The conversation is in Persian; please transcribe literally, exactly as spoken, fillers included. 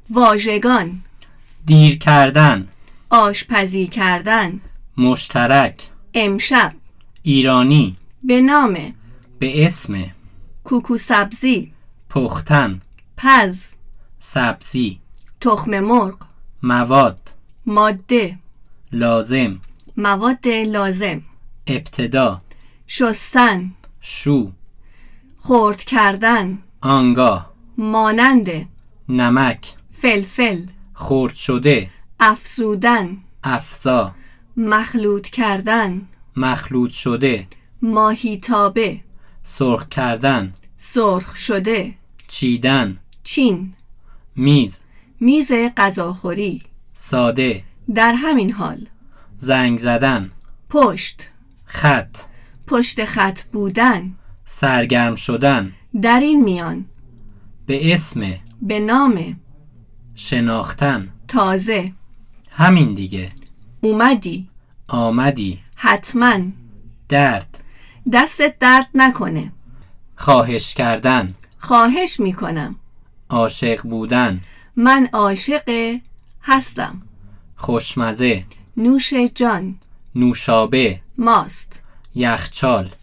واژگان: دیر کردن، آشپزی کردن. مشترک، امشب. ایرانی، به نام. به اسم. کوکو سبزی. پختن، پز. سبزی. تخم مرغ. مواد. ماده. لازم. مواد لازم. ابتدا. شستن. شو. خرد کردن. آنگاه. مانند. نمک. فلفل. خرد شده. افزودن. افزا. مخلوط کردن. مخلوط شده. ماهیتابه. سرخ کردن. سرخ شده. چیدن. چین. میز. میز غذاخوری. ساده. در همین حال. زنگ زدن. پشت. خط. پشت خط بودن. سرگرم شدن. در این میان. به اسم. به نام. شناختن. تازه. همین دیگه. اومدی. آمدی. حتما. درد. دستت درد نکنه. خواهش کردن. خواهش میکنم. عاشق بودن. من عاشق هستم. خوشمزه. نوش جان. نوشابه. ماست. یخچال.